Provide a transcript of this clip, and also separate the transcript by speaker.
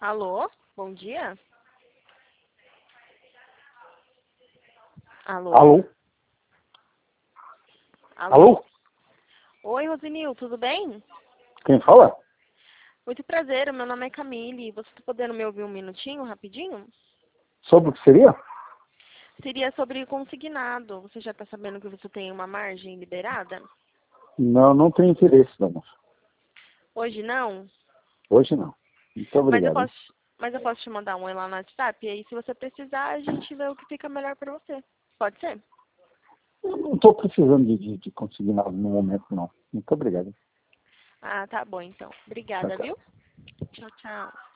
Speaker 1: Alô? Bom dia? Alô?
Speaker 2: Alô?
Speaker 1: Alô?
Speaker 2: Alô?
Speaker 1: Oi, Rosinil, tudo bem?
Speaker 2: Quem fala?
Speaker 1: Muito prazer, meu nome é Camille. Você está podendo me ouvir um minutinho, rapidinho?
Speaker 2: Sobre o que seria?
Speaker 1: Seria sobre consignado. Você já está sabendo que você tem uma margem liberada?
Speaker 2: Não, não tenho interesse, não, moço.
Speaker 1: Hoje não?
Speaker 2: Hoje não. Muito
Speaker 1: Mas eu
Speaker 2: obrigado. Hein?
Speaker 1: posso, mas eu posso te mandar um oi lá no WhatsApp? E aí, se você precisar, a gente vê o que fica melhor para você. Pode ser?
Speaker 2: Eu não estou precisando de conseguir nada no momento, não. Muito obrigado.
Speaker 1: Ah, tá bom então.
Speaker 2: Tchau,
Speaker 1: Obrigada,
Speaker 2: tchau.
Speaker 1: viu? Tchau, tchau.